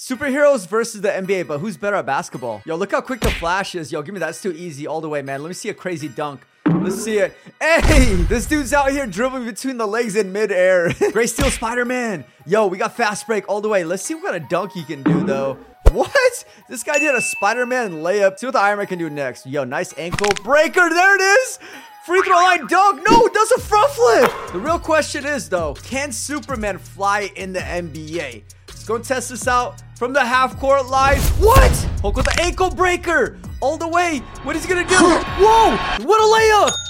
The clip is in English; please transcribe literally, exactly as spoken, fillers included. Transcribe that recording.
Superheroes versus the N B A, but who's better at basketball? Yo, look how quick the Flash is. Yo, give me that. That's too easy all the way, man. Let me see a crazy dunk. Let's see it. Hey, this dude's out here dribbling between the legs in midair. Great Steel Spider-Man. Yo, we got fast break all the way. Let's see what kind of dunk he can do, though. What? This guy did a Spider-Man layup. See what the Iron Man can do next. Yo, nice ankle breaker. There it is. Free throw line dunk. No, it does a front flip. The real question is, though, can Superman fly in the N B A? Let's go test this out from the half court line. What? Hulk with the ankle breaker all the way. What is he gonna do? Whoa, what a layup.